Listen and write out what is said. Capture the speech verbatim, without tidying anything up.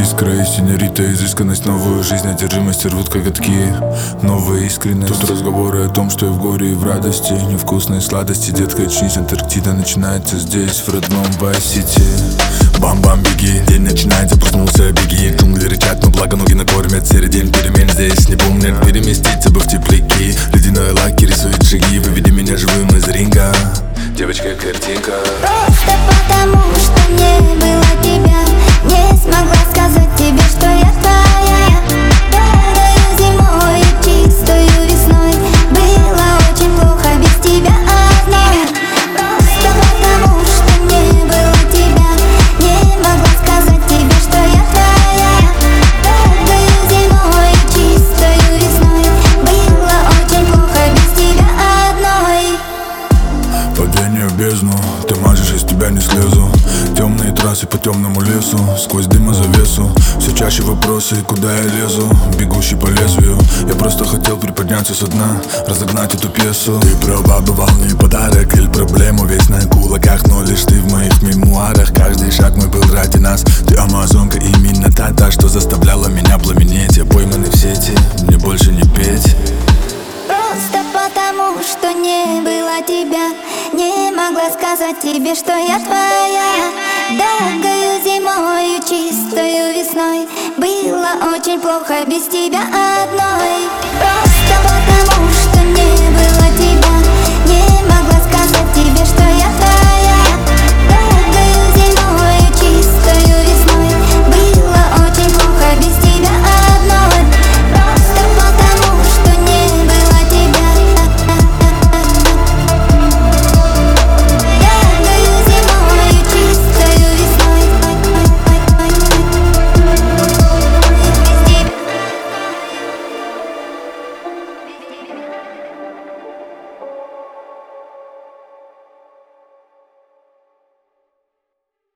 искра и синьорита, изысканность, новую жизнь, одержимость рвут коготки. Новая искренность. Тут разговоры о том, что и в горе, и в радости. Невкусные сладости, детка, очнись, Антарктида начинается здесь, в родном Вайс-Сити. Бам-бам, беги, день начинается, проснулся, беги. Джунгли рычат, но благо ноги накормят. Серый день перемен здесь не помнят. Переместиться бы в тепляки. Ледяной лаки рисует шаги. Выведи меня живым из ринга, девочка, картинка. Просто потому, что не было тебя, не смогла сказать тебе, что я твоя. Долгою зимой и чистою весной было очень плохо без тебя одной. Просто потому, что не было тебя, не могла сказать тебе, что я твоя. Долгою зимой и чистою весной было очень плохо без тебя одной. Падение в бездну, ты мажешь, из тебя не слезу. Темные трассы по темному лесу, сквозь дым и завесу. Все чаще вопросы, куда я лезу, бегущий по лезвию. Я просто хотел приподняться со дна, разогнать эту пьесу. Ты права, бывалый подарок или проблему весь на кулаках, но лишь ты в моих мемуарах. Каждый шаг мой был ради нас. Ты амазонка, именно та, та, что заставляла меня пламенеть. Я пойманный в сети, мне больше не петь. Просто потому, что не было тебя, не могла сказать тебе, что я твоя. Долгою зимою, чистою весной было очень плохо без тебя одной.